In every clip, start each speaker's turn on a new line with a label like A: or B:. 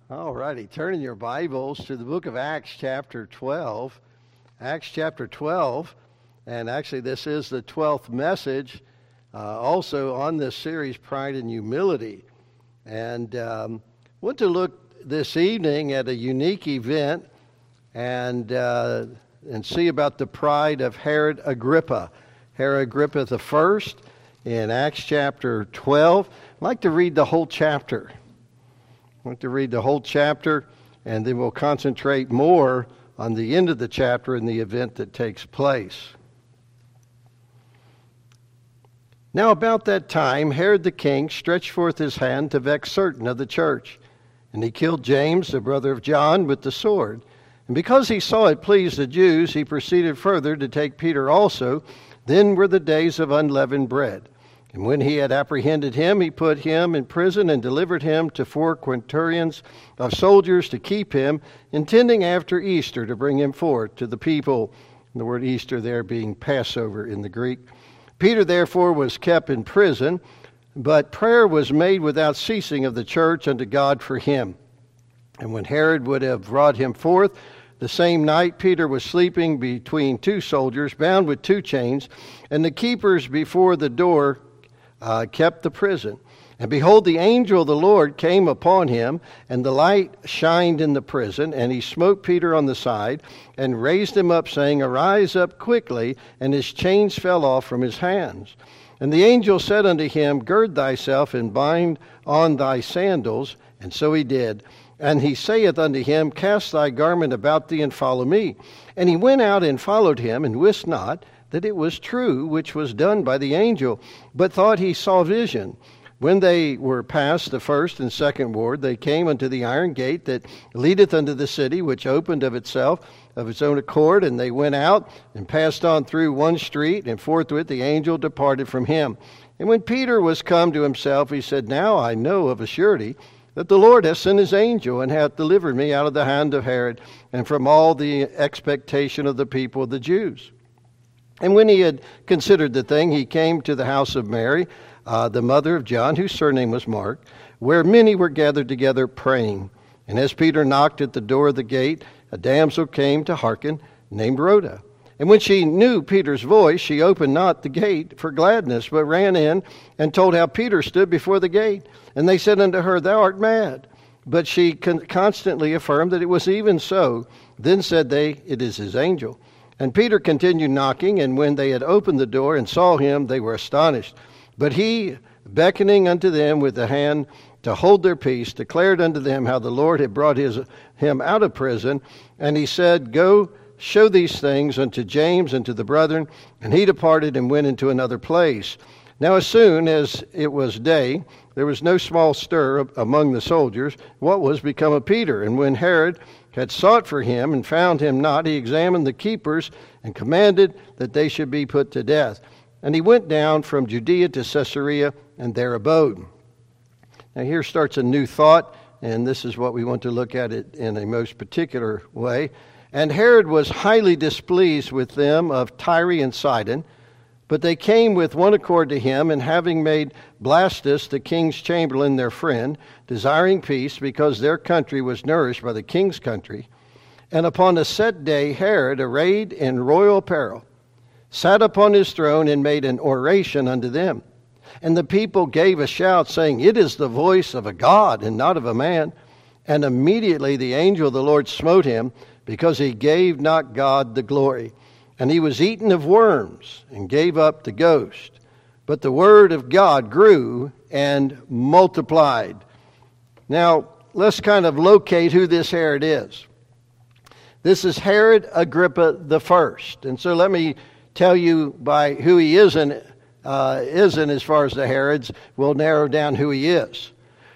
A: All righty, turn in your Bibles to the book of Acts chapter 12. Acts chapter 12, and actually this is the 12th message also on this series, Pride and Humility. And want to look this evening at a unique event and see about the pride of Herod Agrippa. Herod Agrippa the first in Acts chapter 12. I'd like to read the whole chapter. I want to read the whole chapter, and then we'll concentrate more on the end of the chapter and the event that takes place. Now about that time, Herod the king stretched forth his hand to vex certain of the church, and he killed James, the brother of John, with the sword. And because he saw it pleased the Jews, he proceeded further to take Peter also. Then were the days of unleavened bread. And when he had apprehended him, he put him in prison and delivered him to 4 quaternions of soldiers to keep him, intending after Easter to bring him forth to the people. The word Easter there being Passover in the Greek. Peter therefore was kept in prison, but prayer was made without ceasing of the church unto God for him. And when Herod would have brought him forth, the same night Peter was sleeping between 2 soldiers, bound with 2 chains, and the keepers before the door kept the prison. And behold, the angel of the Lord came upon him, and the light shined in the prison, and he smote Peter on the side, and raised him up, saying, Arise up quickly, and his chains fell off from his hands. And the angel said unto him, Gird thyself, and bind on thy sandals. And so he did. And he saith unto him, Cast thy garment about thee, and follow me. And he went out and followed him, and wist not that it was true which was done by the angel, but thought he saw vision. When they were past the first and second ward, they came unto the iron gate that leadeth unto the city, which opened of itself, of its own accord, and they went out and passed on through one street, and forthwith the angel departed from him. And when Peter was come to himself, he said, Now I know of a surety that the Lord hath sent his angel, and hath delivered me out of the hand of Herod, and from all the expectation of the people of the Jews. And when he had considered the thing, he came to the house of Mary, the mother of John, whose surname was Mark, where many were gathered together praying. And as Peter knocked at the door of the gate, a damsel came to hearken, named Rhoda. And when she knew Peter's voice, she opened not the gate for gladness, but ran in and told how Peter stood before the gate. And they said unto her, Thou art mad. But she constantly affirmed that it was even so. Then said they, It is his angel. And Peter continued knocking, and when they had opened the door and saw him, they were astonished. But he, beckoning unto them with the hand to hold their peace, declared unto them how the Lord had brought him out of prison. And he said, Go, show these things unto James and to the brethren. And he departed and went into another place. Now as soon as it was day, there was no small stir among the soldiers, what was become of Peter. And when Herod had sought for him and found him not, he examined the keepers and commanded that they should be put to death. And he went down from Judea to Caesarea and there abode. Now here starts a new thought, and this is what we want to look at it in a most particular way. And Herod was highly displeased with them of Tyre and Sidon, but they came with one accord to him, and having made Blastus the king's chamberlain their friend, desiring peace, because their country was nourished by the king's country. And upon a set day Herod, arrayed in royal apparel, sat upon his throne and made an oration unto them. And the people gave a shout, saying, It is the voice of a God, and not of a man. And immediately the angel of the Lord smote him, because he gave not God the glory. And he was eaten of worms, and gave up the ghost. But the word of God grew and multiplied. Now, let's kind of locate who this Herod is. This is Herod Agrippa the first. And so let me tell you by who he isn't as far as the Herods. We'll narrow down who he is.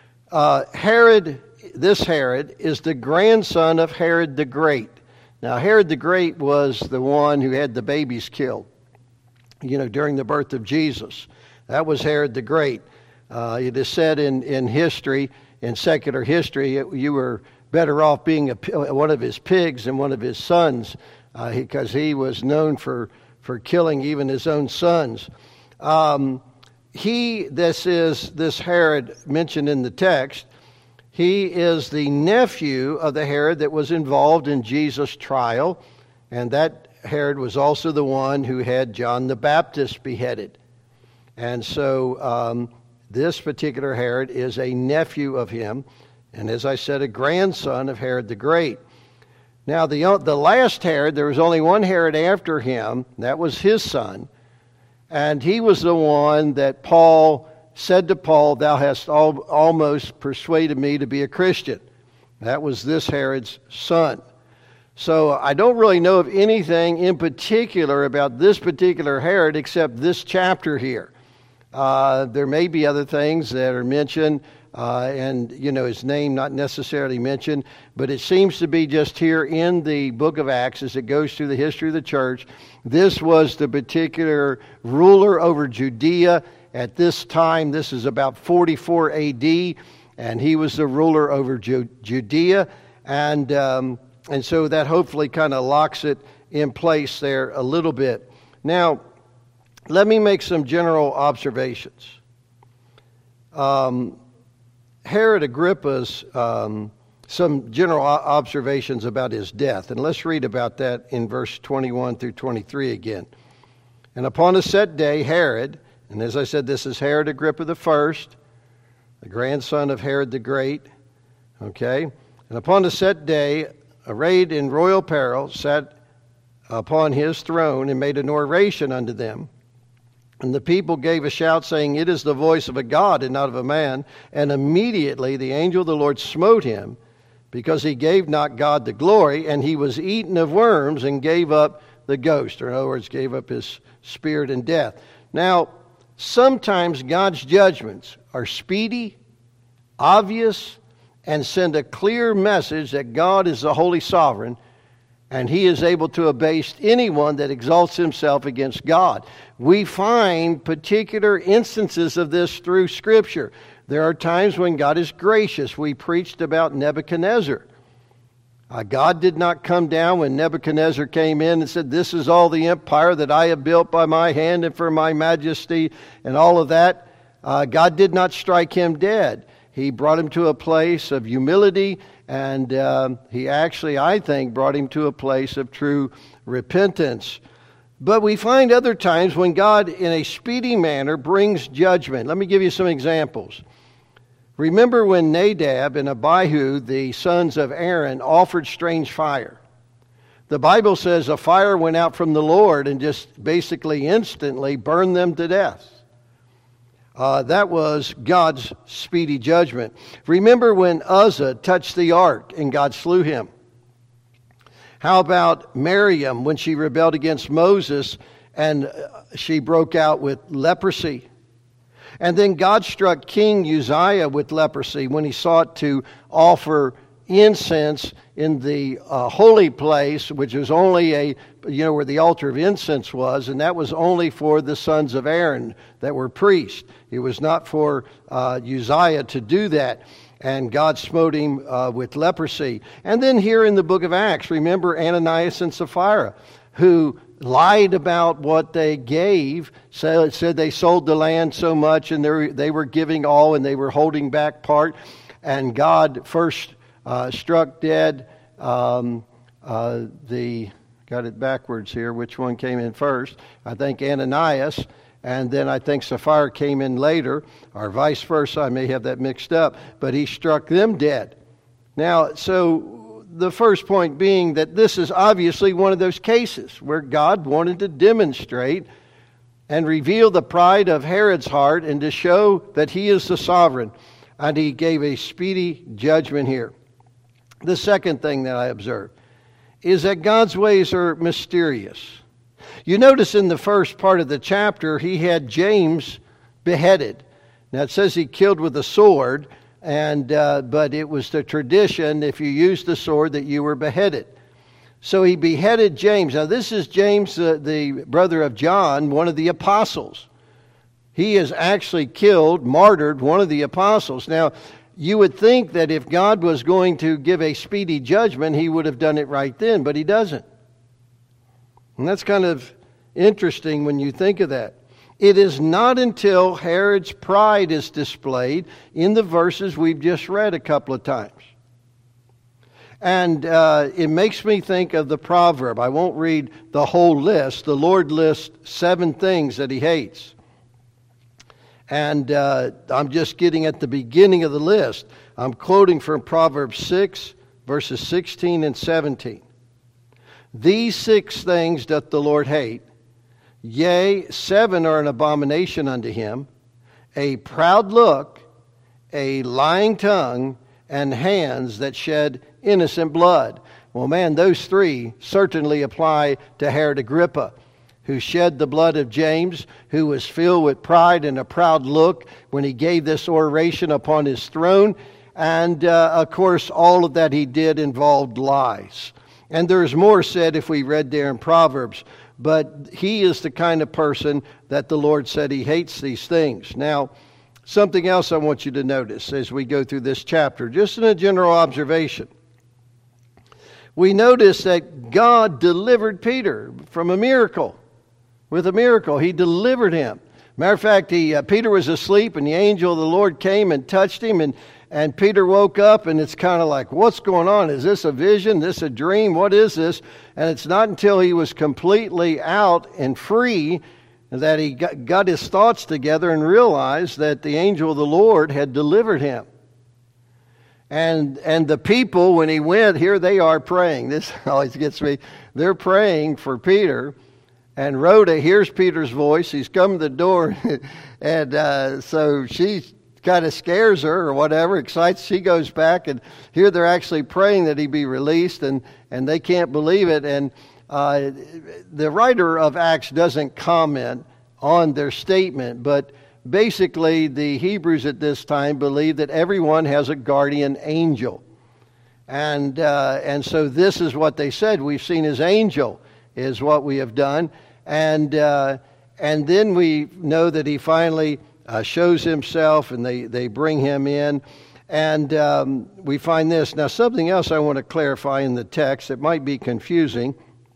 A: This Herod is the grandson of Herod the Great. Now, Herod the Great was the one who had the babies killed, during the birth of Jesus. That was Herod the Great. It is said in history, in secular history, you were better off being one of his pigs than one of his sons, because he was known for killing even his own sons. This Herod mentioned in the text He is the nephew of the Herod that was involved in Jesus' trial, and that Herod was also the one who had John the Baptist beheaded. And so this particular Herod is a nephew of him, and as I said, a grandson of Herod the Great. Now, the last Herod, there was only one Herod after him. That was his son. And he was the one that Paul said to Paul, "Thou hast almost persuaded me to be a Christian." That was this Herod's son. So I don't really know of anything in particular about this particular Herod except this chapter here. There may be other things that are mentioned, and his name not necessarily mentioned, but it seems to be just here in the book of Acts as it goes through the history of the church. This was the particular ruler over Judea at this time. This is about 44 AD, and he was the ruler over Judea, and so that hopefully kind of locks it in place there a little bit. Now, let me make some general observations. Herod Agrippa's some general observations about his death. And let's read about that in verse 21 through 23 again. "And upon a set day, Herod," and as I said, this is Herod Agrippa the first, the grandson of Herod the Great. Okay? "And upon a set day, arrayed in royal apparel, sat upon his throne and made an oration unto them. And the people gave a shout, saying, It is the voice of a God and not of a man. And immediately the angel of the Lord smote him, because he gave not God the glory, and he was eaten of worms and gave up the ghost." Or in other words, gave up his spirit in death. Now, sometimes God's judgments are speedy, obvious, and send a clear message that God is the holy sovereign, and he is able to abase anyone that exalts himself against God. We find particular instances of this through Scripture. There are times when God is gracious. We preached about Nebuchadnezzar. God did not come down when Nebuchadnezzar came in and said, "This is all the empire that I have built by my hand and for my majesty," and all of that. God did not strike him dead. He brought him to a place of humility, and he actually, I think, brought him to a place of true repentance. But we find other times when God, in a speedy manner, brings judgment. Let me give you some examples. Remember when Nadab and Abihu, the sons of Aaron, offered strange fire. The Bible says a fire went out from the Lord and just basically instantly burned them to death. That was God's speedy judgment. Remember when Uzzah touched the ark and God slew him? How about Miriam when she rebelled against Moses and she broke out with leprosy? And then God struck King Uzziah with leprosy when he sought to offer incense in the holy place, which was only where the altar of incense was, and that was only for the sons of Aaron that were priests. It was not for Uzziah to do that, and God smote him with leprosy. And then here in the book of Acts, remember Ananias and Sapphira, who lied about what they gave. So it said they sold the land so much, and they were giving all, and they were holding back part. And God first struck dead got it backwards here. Which one came in first? I think Ananias, and then I think Sapphira came in later, or vice versa. I may have that mixed up, but he struck them dead. Now, so the first point being that this is obviously one of those cases where God wanted to demonstrate and reveal the pride of Herod's heart and to show that he is the sovereign, and he gave a speedy judgment here. The second thing that I observed is that God's ways are mysterious. You notice in the first part of the chapter, he had James beheaded. Now it says he killed with a sword, but it was the tradition, if you used the sword, that you were beheaded. So he beheaded James. Now this is James, the brother of John, one of the apostles. He has actually martyred one of the apostles. Now, you would think that if God was going to give a speedy judgment, he would have done it right then, but he doesn't. And that's kind of interesting when you think of that. It is not until Herod's pride is displayed in the verses we've just read a couple of times. And it makes me think of the proverb. I won't read the whole list. The Lord lists 7 things that he hates. And I'm just getting at the beginning of the list. I'm quoting from Proverbs 6, verses 16 and 17. These 6 things doth the Lord hate. Yea, 7 are an abomination unto him. A proud look, a lying tongue, and hands that shed innocent blood. Well, man, those 3 certainly apply to Herod Agrippa, who shed the blood of James, who was filled with pride and a proud look when he gave this oration upon his throne. And, of course, all of that he did involved lies. And there's more said if we read there in Proverbs. But he is the kind of person that the Lord said he hates these things. Now, something else I want you to notice as we go through this chapter, just in a general observation. We notice that God delivered Peter from a miracle. With a miracle, he delivered him. Matter of fact, Peter was asleep, and the angel of the Lord came and touched him, and Peter woke up, and it's kind of like, what's going on? Is this a vision? Is this a dream? What is this? And it's not until he was completely out and free that he got his thoughts together and realized that the angel of the Lord had delivered him. And the people, when he went, here they are praying. This always gets me. They're praying for Peter. And Rhoda hears Peter's voice. He's come to the door. And so she kind of scares her or whatever, excites. She goes back. And here they're actually praying that he be released. And they can't believe it. And the writer of Acts doesn't comment on their statement. But basically, the Hebrews at this time believe that everyone has a guardian angel. And so this is what they said. We've seen his angel is what we have done. And then we know that he finally shows himself, and they bring him in. And we find this. Now, something else I want to clarify in the text. It might be confusing.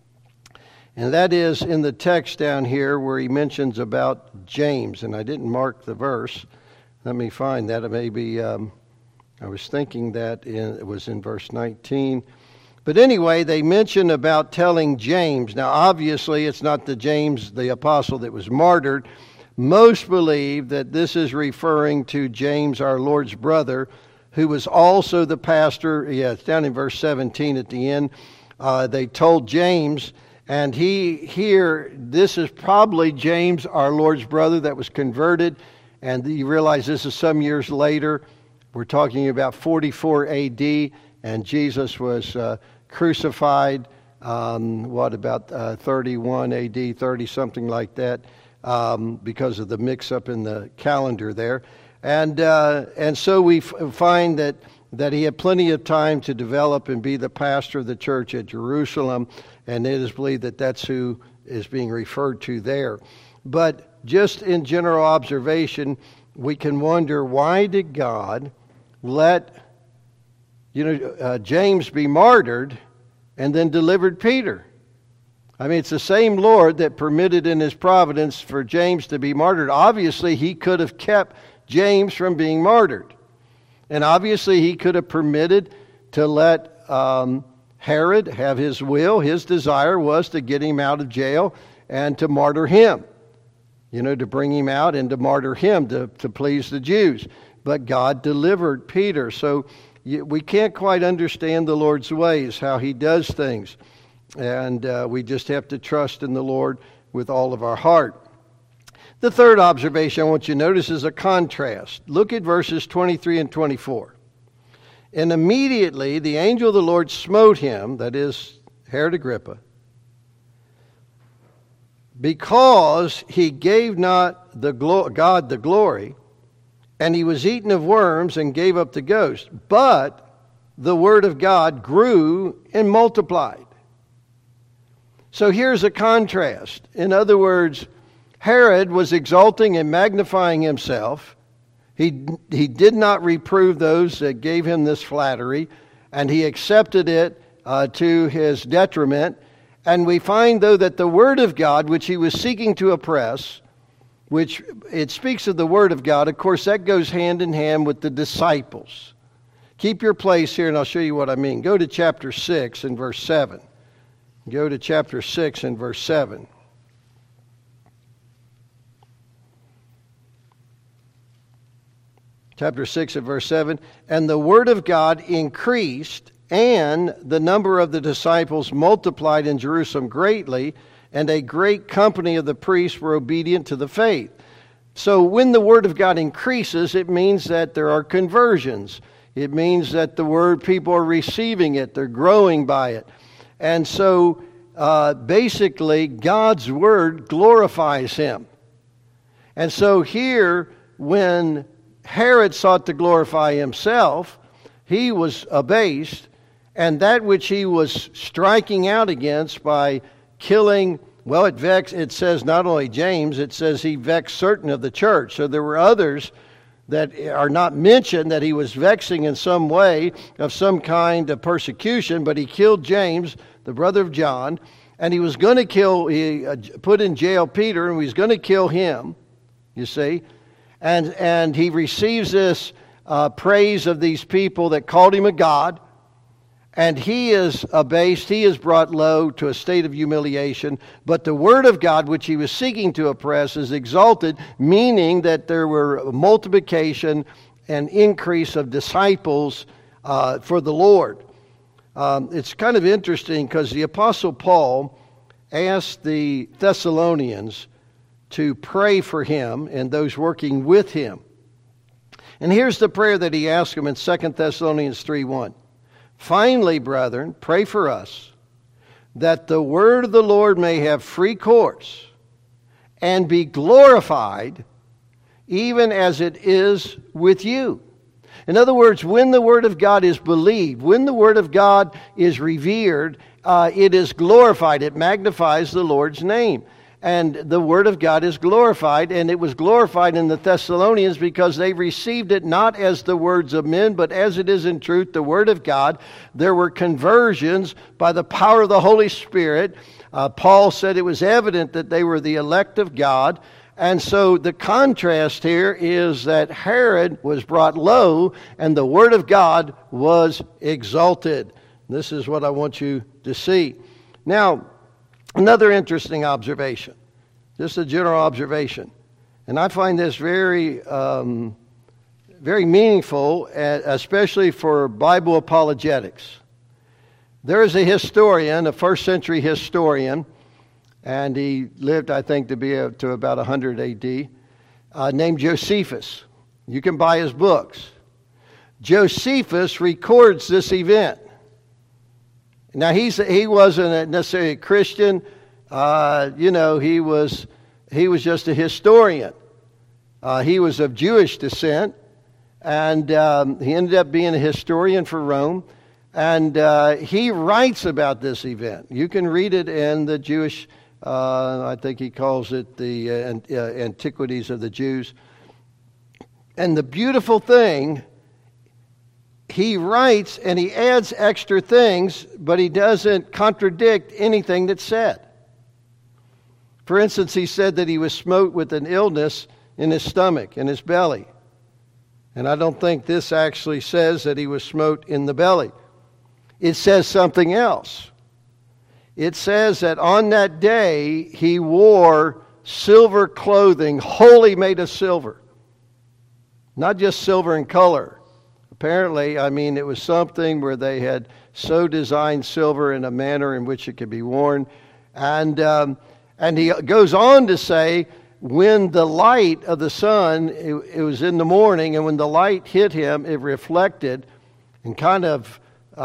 A: And that is in the text down here where he mentions about James. And I didn't mark the verse. Let me find that. It may be, I was thinking that it was in verse 19. But anyway, they mention about telling James. Now, obviously, it's not the James, the apostle, that was martyred. Most believe that this is referring to James, our Lord's brother, who was also the pastor. Yeah, it's down in verse 17 at the end. They told James, and this is probably James, our Lord's brother, that was converted. And you realize this is some years later. We're talking about 44 A.D., and Jesus was crucified, about 31 A.D., 30, something like that, because of the mix-up in the calendar there. And so we find that he had plenty of time to develop and be the pastor of the church at Jerusalem, and it is believed that that's who is being referred to there. But just in general observation, we can wonder, why did God let James be martyred and then delivered Peter? I mean, it's the same Lord that permitted in his providence for James to be martyred. Obviously, he could have kept James from being martyred. And obviously, he could have permitted to let Herod have his will. His desire was to get him out of jail and to martyr him. To bring him out and to martyr him to please the Jews. But God delivered Peter. So we can't quite understand the Lord's ways, how he does things. And we just have to trust in the Lord with all of our heart. The third observation I want you to notice is a contrast. Look at verses 23 and 24. And immediately the angel of the Lord smote him, that is Herod Agrippa, because he gave not God the glory, and he was eaten of worms and gave up the ghost. But the word of God grew and multiplied. So here's a contrast. In other words, Herod was exalting and magnifying himself. He did not reprove those that gave him this flattery, and he accepted it to his detriment. And we find, though, that the word of God, which he was seeking to oppress, which it speaks of the Word of God. Of course, that goes hand in hand with the disciples. Keep your place here, and I'll show you what I mean. Go to chapter 6 and verse 7. Go to chapter 6 and verse 7. Chapter 6 and verse 7. And the Word of God increased, and the number of the disciples multiplied in Jerusalem greatly, and a great company of the priests were obedient to the faith. So when the Word of God increases, it means that there are conversions. It means that the Word, people are receiving it. They're growing by it. And so basically, God's Word glorifies Him. And so here, when Herod sought to glorify himself, he was abased, and that which he was striking out against by killing, well, it says not only James, it says he vexed certain of the church. So there were others that are not mentioned that he was vexing in some way of some kind of persecution, but he killed James, the brother of John, and he was going to he put in jail Peter, and he was going to kill him, you see. And he receives this praise of these people that called him a god. And he is abased, he is brought low to a state of humiliation. But the Word of God, which he was seeking to oppress, is exalted, meaning that there were multiplication and increase of disciples for the Lord. It's kind of interesting because the Apostle Paul asked the Thessalonians to pray for him and those working with him. And here's the prayer that he asked them in 2 Thessalonians 3:1. Finally, brethren, pray for us, that the word of the Lord may have free course and be glorified, even as it is with you. In other words, when the Word of God is believed, when the Word of God is revered, it is glorified. It magnifies the Lord's name. And the Word of God is glorified, and it was glorified in the Thessalonians because they received it not as the words of men, but as it is in truth, the Word of God. There were conversions by the power of the Holy Spirit. Paul said it was evident that they were the elect of God. And so the contrast here is that Herod was brought low, and the Word of God was exalted. This is what I want you to see. Now, another interesting observation, just a general observation, and I find this very, very meaningful, especially for Bible apologetics. There is a historian, a first century historian, and he lived, I think, to about 100 A.D., named Josephus. You can buy his books. Josephus records this event. Now, he wasn't necessarily a Christian. He was just a historian. He was of Jewish descent, and he ended up being a historian for Rome. And he writes about this event. You can read it in the Jewish, I think he calls it the Antiquities of the Jews. And the beautiful thing, he writes and he adds extra things, but he doesn't contradict anything that's said. For instance, he said that he was smote with an illness in his stomach, in his belly. And I don't think this actually says that he was smote in the belly. It says something else. It says that on that day he wore silver clothing, wholly made of silver. Not just silver in color. Apparently, it was something where they had so designed silver in a manner in which it could be worn. And he goes on to say, when the light of the sun, it was in the morning, and when the light hit him, it reflected and kind of,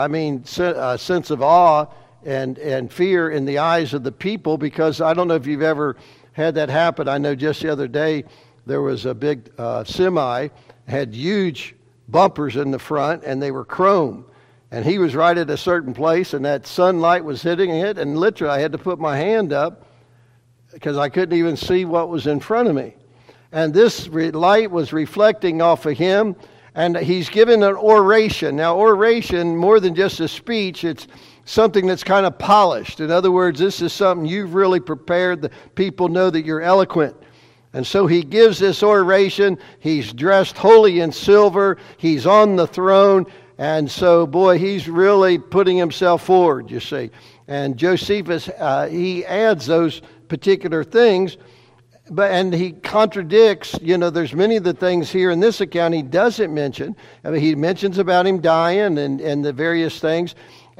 A: a sense of awe and fear in the eyes of the people, because I don't know if you've ever had that happen. I know just the other day there was a big semi, had huge bumpers in the front, and they were chrome. And he was right at a certain place, and that sunlight was hitting it, and literally I had to put my hand up because I couldn't even see what was in front of me. And this light was reflecting off of him, and he's given an oration. Now, oration, more than just a speech, it's something that's kind of polished. In other words, this is something you've really prepared. The people know that you're eloquent. And so he gives this oration. He's dressed wholly in silver. He's on the throne. And so, boy, he's really putting himself forward, you see. And Josephus, he adds those particular things, and he contradicts, there's many of the things here in this account he doesn't mention. I mean, he mentions about him dying and the various things,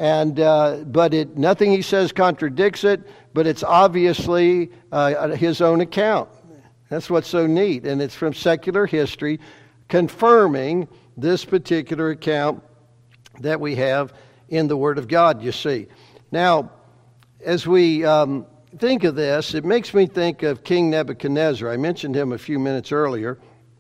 A: but nothing he says contradicts it, but it's obviously his own account. That's what's so neat, and it's from secular history confirming this particular account that we have in the Word of God, you see. Now, as we think of this, it makes me think of King Nebuchadnezzar. I mentioned him a few minutes earlier.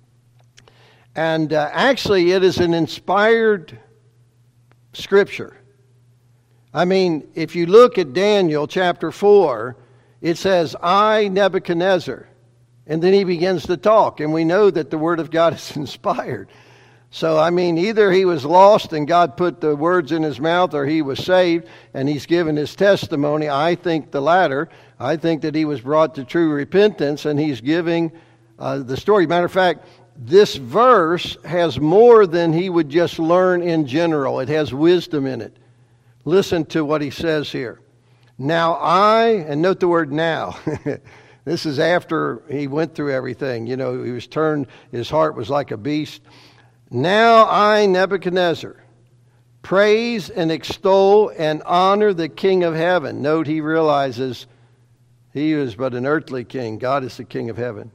A: And actually, it is an inspired scripture. I mean, if you look at Daniel chapter 4, it says, I, Nebuchadnezzar. And then he begins to talk. And we know that the Word of God is inspired. So, I mean, either he was lost and God put the words in his mouth, or he was saved and he's given his testimony. I think the latter. I think that he was brought to true repentance and he's giving the story. Matter of fact, this verse has more than he would just learn in general. It has wisdom in it. Listen to what he says here. Now and note the word now. This is after he went through everything. He was turned, his heart was like a beast. Now I, Nebuchadnezzar, praise and extol and honor the King of heaven. Note, he realizes he is but an earthly king. God is the King of heaven.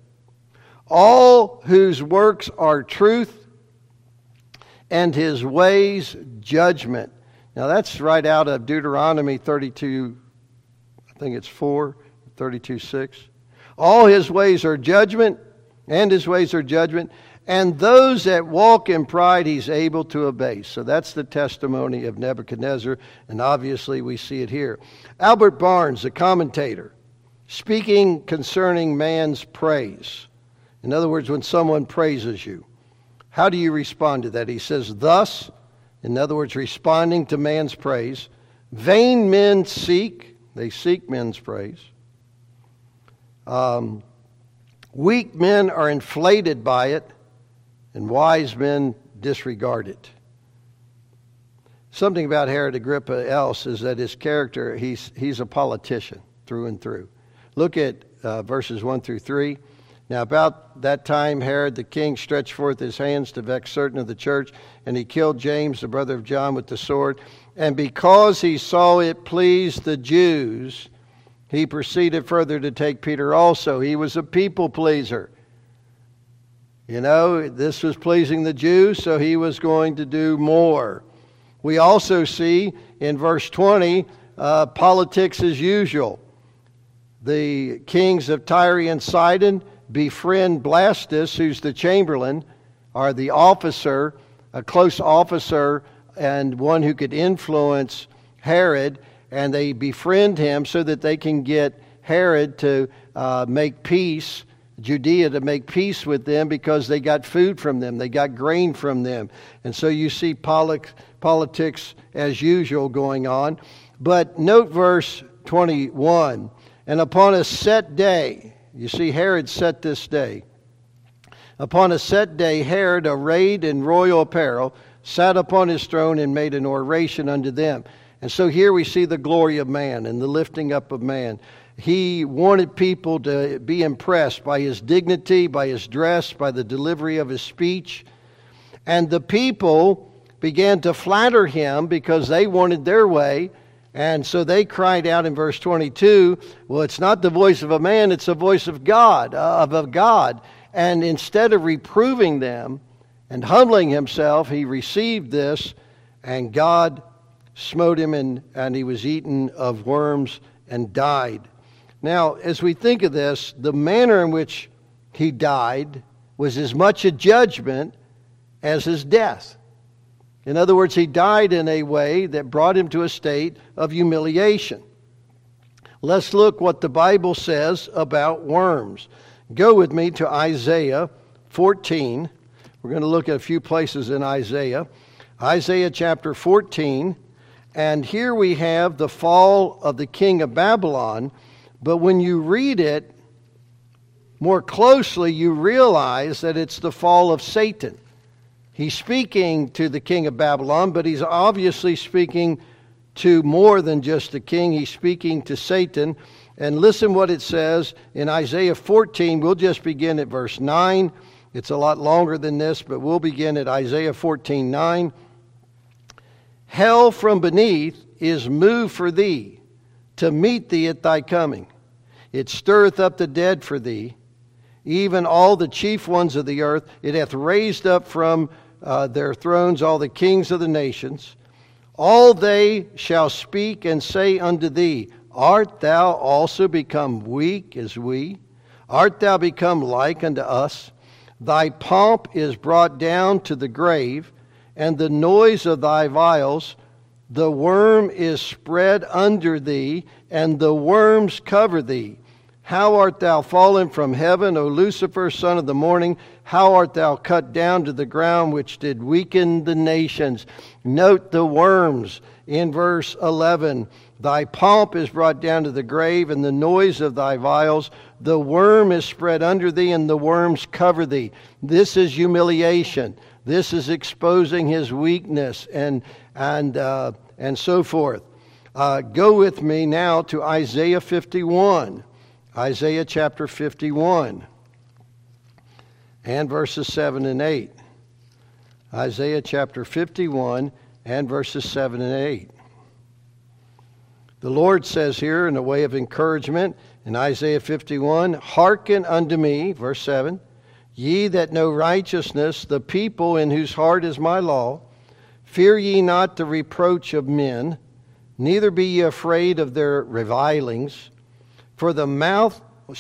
A: All whose works are truth and his ways judgment. Now that's right out of Deuteronomy 32, I think it's 4, 32:6. All his ways are judgment, and his ways are judgment. And those that walk in pride, he's able to abase. So that's the testimony of Nebuchadnezzar, and obviously we see it here. Albert Barnes, the commentator, speaking concerning man's praise. In other words, when someone praises you, how do you respond to that? He says, thus, in other words, responding to man's praise, vain men they seek men's praise. Weak men are inflated by it, and wise men disregard it. Something about Herod Agrippa else is that his character, he's a politician through and through. Look at verses 1 through 3. Now about that time Herod the king stretched forth his hands to vex certain of the church, and he killed James, the brother of John, with the sword. And because he saw it pleased the Jews, he proceeded further to take Peter also. He was a people pleaser. This was pleasing the Jews, so he was going to do more. We also see in verse 20, politics as usual. The kings of Tyre and Sidon befriend Blastus, who's the chamberlain, or the officer, a close officer, and one who could influence Herod, and they befriend him so that they can get Herod to make peace, Judea to make peace with them, because they got food from them, they got grain from them. And so you see politics as usual going on. But note verse 21. And upon a set day, you see Herod set this day. Upon a set day, Herod, arrayed in royal apparel, sat upon his throne and made an oration unto them. And so here we see the glory of man and the lifting up of man. He wanted people to be impressed by his dignity, by his dress, by the delivery of his speech. And the people began to flatter him because they wanted their way. And so they cried out in verse 22, well, it's not the voice of a man, it's the voice of God, of God. And instead of reproving them and humbling himself, he received this, and God smote him, and he was eaten of worms and died. Now, as we think of this, the manner in which he died was as much a judgment as his death. In other words, he died in a way that brought him to a state of humiliation. Let's look what the Bible says about worms. Go with me to Isaiah 14. We're going to look at a few places in Isaiah. Isaiah chapter 14. And here we have the fall of the king of Babylon. But when you read it more closely, you realize that it's the fall of Satan. He's speaking to the king of Babylon, but he's obviously speaking to more than just the king. He's speaking to Satan. And listen what it says in Isaiah 14. We'll just begin at verse 9. It's a lot longer than this, but we'll begin at Isaiah 14:9. Hell from beneath is moved for thee, to meet thee at thy coming. It stirreth up the dead for thee, even all the chief ones of the earth. It hath raised up from their thrones all the kings of the nations. All they shall speak and say unto thee, Art thou also become weak as we? Art thou become like unto us? Thy pomp is brought down to the grave, and the noise of thy vials. The worm is spread under thee, and the worms cover thee. How art thou fallen from heaven, O Lucifer, son of the morning? How art thou cut down to the ground, which did weaken the nations? Note the worms in verse 11. Thy pomp is brought down to the grave, and the noise of thy vials. The worm is spread under thee, and the worms cover thee. This is humiliation. This is exposing his weakness, and so forth. Go with me now to Isaiah 51. Isaiah chapter 51 and verses 7 and 8. Isaiah chapter 51 and verses 7 and 8. The Lord says here in a way of encouragement in Isaiah 51, Hearken unto me, verse 7, ye that know righteousness, the people in whose heart is my law, fear ye not the reproach of men, neither be ye afraid of their revilings. For the moth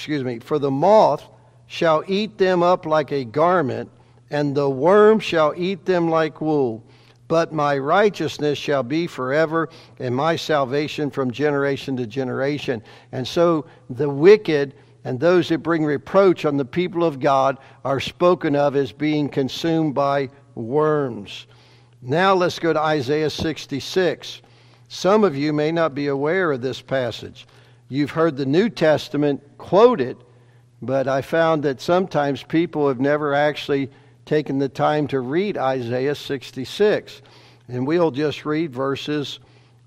A: shall eat them up like a garment, and the worm shall eat them like wool. But my righteousness shall be forever, and my salvation from generation to generation. And so the wicked and those that bring reproach on the people of God are spoken of as being consumed by worms. Now let's go to Isaiah 66. Some of you may not be aware of this passage. You've heard the New Testament quoted, but I found that sometimes people have never actually taken the time to read Isaiah 66. And we'll just read verses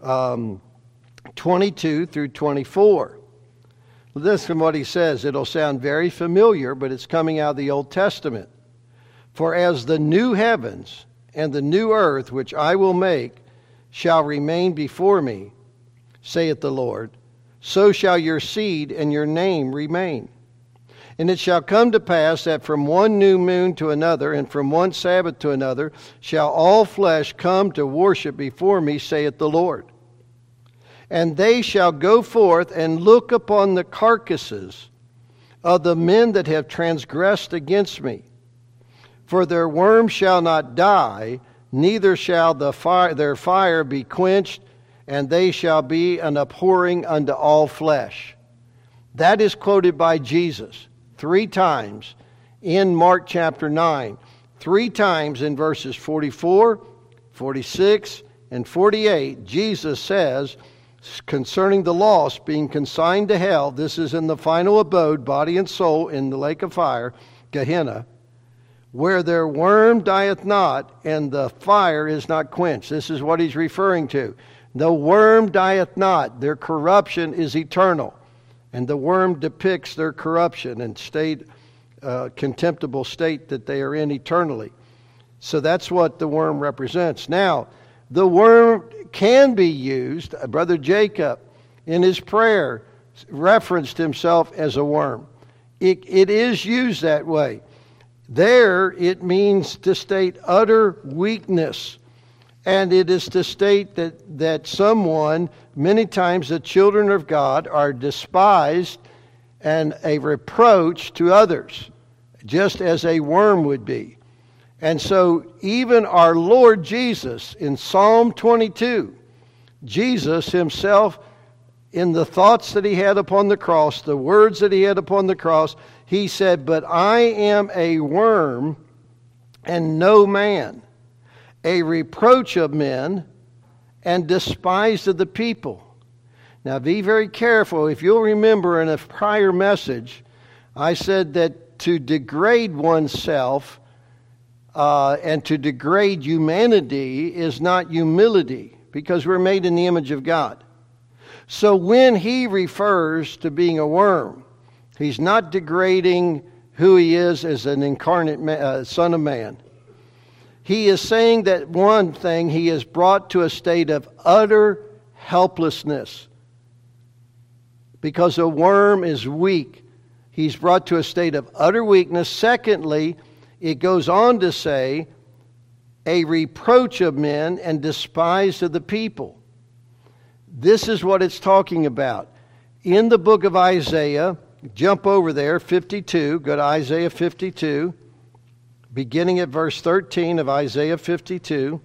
A: 22 through 24. Listen to what he says. It'll sound very familiar, but it's coming out of the Old Testament. For as the new heavens and the new earth which I will make shall remain before me, saith the Lord, so shall your seed and your name remain. And it shall come to pass that from one new moon to another, and from one Sabbath to another, shall all flesh come to worship before me, saith the Lord. And they shall go forth and look upon the carcasses of the men that have transgressed against me. For their worm shall not die, neither shall their fire be quenched, and they shall be an abhorring unto all flesh. That is quoted by Jesus 3 times in Mark chapter 9. 3 times in verses 44, 46, and 48, Jesus says, concerning the lost being consigned to hell, this is in the final abode, body and soul, in the lake of fire, Gehenna, where their worm dieth not, and the fire is not quenched. This is what he's referring to. The worm dieth not. Their corruption is eternal. And the worm depicts their corruption and contemptible state that they are in eternally. So that's what the worm represents. Now, the worm can be used. Brother Jacob, in his prayer, referenced himself as a worm. It is used that way. There, it means to state utter weakness. And it is to state that someone, many times the children of God, are despised and a reproach to others, just as a worm would be. And so even our Lord Jesus, in Psalm 22, Jesus himself, in the thoughts that he had upon the cross, the words that he had upon the cross, he said, "But I am a worm and no man, a reproach of men, and despised of the people." Now be very careful. If you'll remember in a prior message, I said that to degrade oneself and to degrade humanity is not humility, because we're made in the image of God. So when he refers to being a worm, he's not degrading who he is as an incarnate Son of Man. He is saying that one thing, he is brought to a state of utter helplessness. Because a worm is weak, he's brought to a state of utter weakness. Secondly, it goes on to say, a reproach of men and despised of the people. This is what it's talking about. In the book of Isaiah, jump over there, 52, go to Isaiah 52, beginning at verse 13 of Isaiah 52.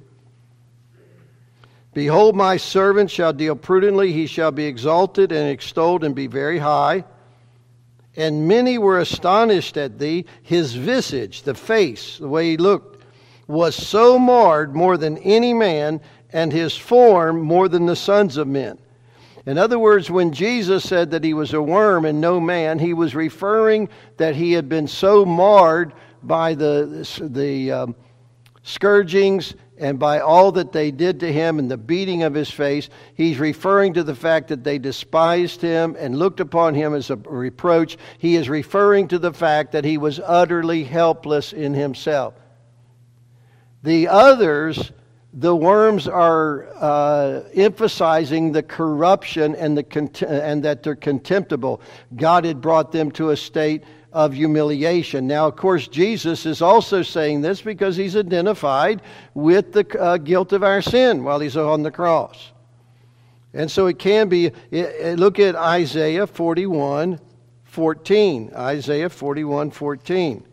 A: Behold, my servant shall deal prudently, he shall be exalted and extolled and be very high. And many were astonished at thee. His visage, the face, the way he looked, was so marred more than any man, and his form more than the sons of men. In other words, when Jesus said that he was a worm and no man, he was referring that he had been so marred by the scourgings and by all that they did to him and the beating of his face. He's referring to the fact that they despised him and looked upon him as a reproach. He is referring to the fact that he was utterly helpless in himself. The others, the worms, are emphasizing the corruption and and that they're contemptible. God had brought them to a state of humiliation. Now, of course, Jesus is also saying this because he's identified with the guilt of our sin while he's on the cross. And so it can be, look at Isaiah 41:14. Isaiah 41:14.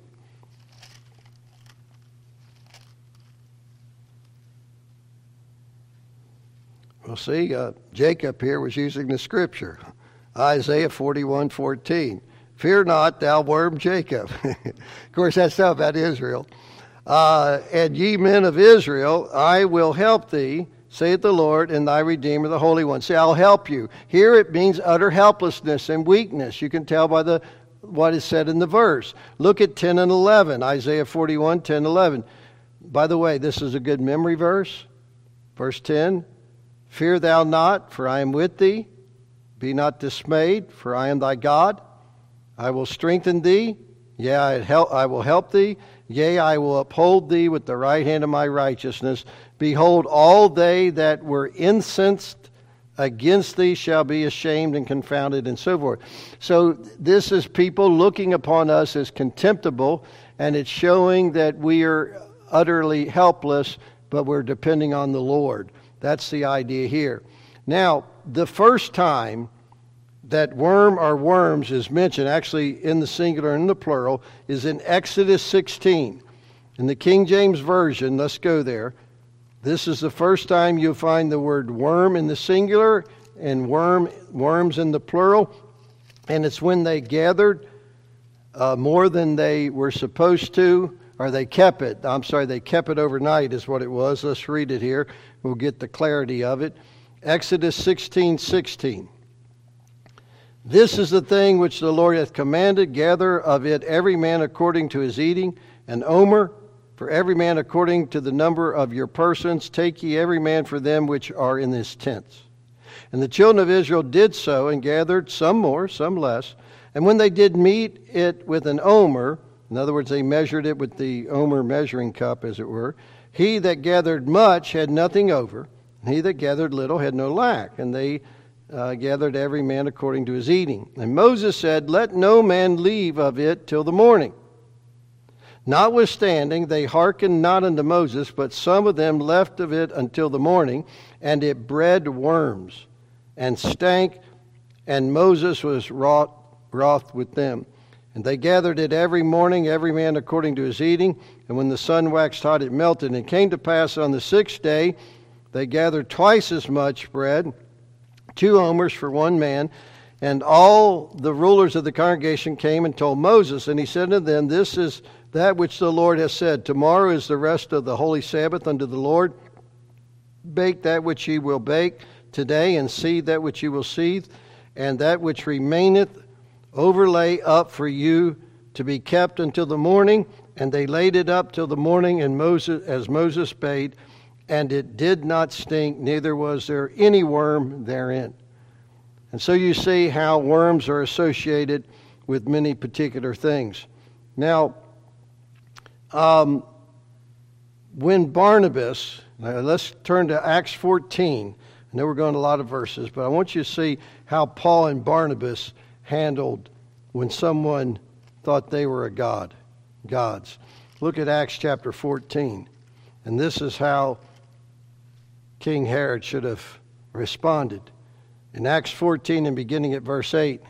A: Well, see, Jacob here was using the scripture. Isaiah 41:14. Fear not, thou worm Jacob. Of course, that's not about Israel. And ye men of Israel, I will help thee, saith the Lord, and thy Redeemer, the Holy One. See, I'll help you. Here it means utter helplessness and weakness. You can tell by what is said in the verse. Look at 10 and 11, Isaiah 41, 10, 11. By the way, this is a good memory verse. Verse 10, fear thou not, for I am with thee. Be not dismayed, for I am thy God. I will strengthen thee, yea, I will help thee, yea, I will uphold thee with the right hand of my righteousness. Behold, all they that were incensed against thee shall be ashamed and confounded, and so forth. So this is people looking upon us as contemptible, and it's showing that we are utterly helpless, but we're depending on the Lord. That's the idea here. Now, the first time that worm or worms is mentioned, actually in the singular and in the plural, is in Exodus 16. In the King James Version, let's go there. This is the first time you'll find the word worm in the singular and worms in the plural. And it's when they gathered more than they were supposed to, or they kept it. They kept it overnight is what it was. Let's read it here. We'll get the clarity of it. Exodus 16:16. This is the thing which the Lord hath commanded, gather of it every man according to his eating, an omer for every man according to the number of your persons. Take ye every man for them which are in his tents. And the children of Israel did so, and gathered some more, some less. And when they did meet it with an omer, in other words, they measured it with the omer measuring cup, as it were, he that gathered much had nothing over, and he that gathered little had no lack. And they gathered every man according to his eating. And Moses said, let no man leave of it till the morning. Notwithstanding, they hearkened not unto Moses, but some of them left of it until the morning, and it bred worms, and stank, and Moses was wroth with them. And they gathered it every morning, every man according to his eating, and when the sun waxed hot, it melted. And it came to pass on the 6th day, they gathered twice as much bread, 2 omers for one man. And all the rulers of the congregation came and told Moses. And he said to them, this is that which the Lord has said. Tomorrow is the rest of the holy Sabbath unto the Lord. Bake that which ye will bake today, and seethe that which ye will seethe. And that which remaineth overlay up for you to be kept until the morning. And they laid it up till the morning, and as Moses bade, and it did not stink, neither was there any worm therein. And so you see how worms are associated with many particular things. Now, when Barnabas, let's turn to Acts 14. I know we're going to a lot of verses, but I want you to see how Paul and Barnabas handled when someone thought they were gods. Look at Acts chapter 14. And this is how King Herod should have responded. In Acts 14 and beginning at verse 8.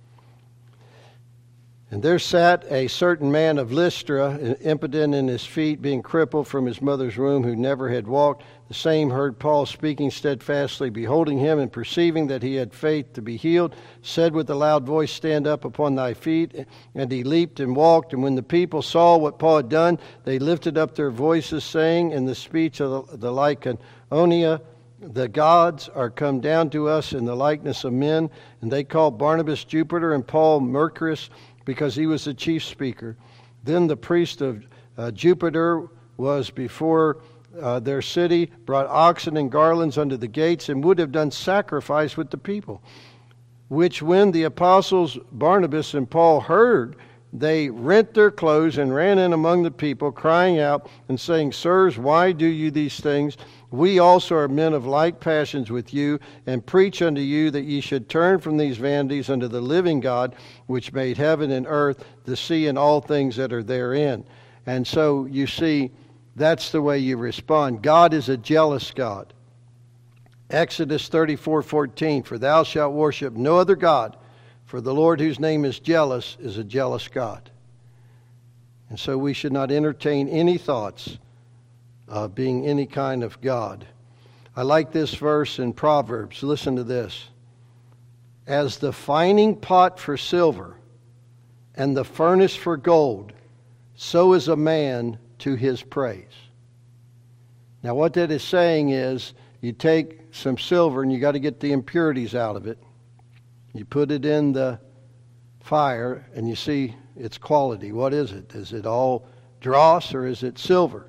A: And there sat a certain man of Lystra, impotent in his feet, being crippled from his mother's womb, who never had walked. The same heard Paul speaking steadfastly, beholding him, and perceiving that he had faith to be healed, said with a loud voice, Stand up upon thy feet. And he leaped and walked. And when the people saw what Paul had done, they lifted up their voices, saying in the speech of the Lycaonia, The gods are come down to us in the likeness of men. And they called Barnabas Jupiter and Paul Mercurius, because he was the chief speaker. Then the priest of Jupiter was before their city, brought oxen and garlands unto the gates, and would have done sacrifice with the people. Which when the apostles Barnabas and Paul heard, they rent their clothes and ran in among the people, crying out and saying, Sirs, why do you these things? We also are men of like passions with you, and preach unto you that ye should turn from these vanities unto the living God, which made heaven and earth, the sea, and all things that are therein. And so you see, that's the way you respond. God is a jealous God. Exodus 34:14, For thou shalt worship no other God, for the Lord whose name is jealous is a jealous God. And so we should not entertain any thoughts of being any kind of God. I like this verse in Proverbs. Listen to this. As the fining pot for silver and the furnace for gold, so is a man to his praise. Now what that is saying is, you take some silver and you got to get the impurities out of it. You put it in the fire and you see its quality. What is it? Is it all dross or is it silver?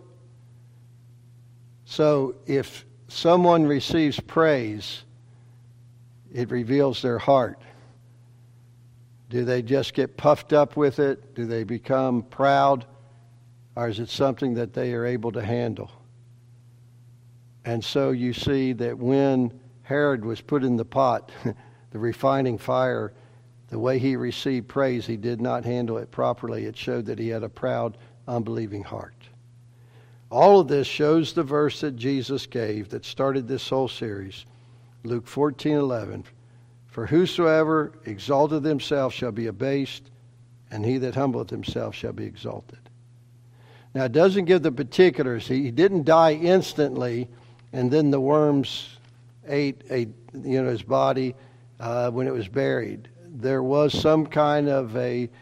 A: So if someone receives praise, it reveals their heart. Do they just get puffed up with it? Do they become proud? Or is it something that they are able to handle? And so you see that when Herod was put in the pot, the refining fire, the way he received praise, he did not handle it properly. It showed that he had a proud, unbelieving heart. All of this shows the verse that Jesus gave that started this whole series, Luke 14:11. For whosoever exalteth himself shall be abased, and he that humbleth himself shall be exalted. Now it doesn't give the particulars. He didn't die instantly, and then the worms ate his body when it was buried. There was some kind of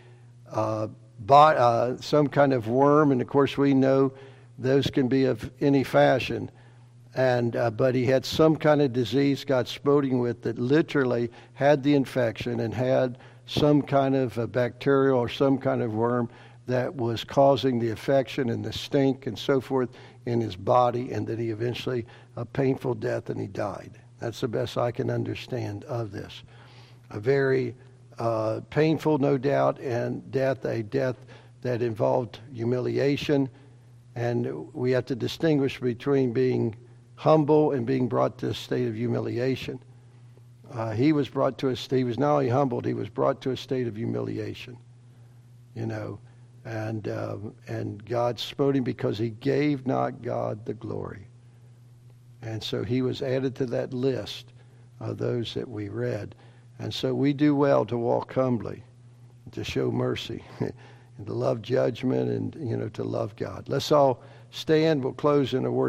A: some kind of worm, and of course we know those can be of any fashion. But he had some kind of disease God smote him with that literally had the infection and had some kind of a bacterial or some kind of worm that was causing the affection and the stink and so forth in his body, and that he eventually, a painful death, and he died. That's the best I can understand of this. A very painful, no doubt, and a death that involved humiliation. And we have to distinguish between being humble and being brought to a state of humiliation. He was brought to he was not only humbled, he was brought to a state of humiliation. And God smote him because he gave not God the glory. And so he was added to that list of those that we read. And so we do well to walk humbly, to show mercy, and to love judgment, and to love God. Let's all stand. We'll close in a word.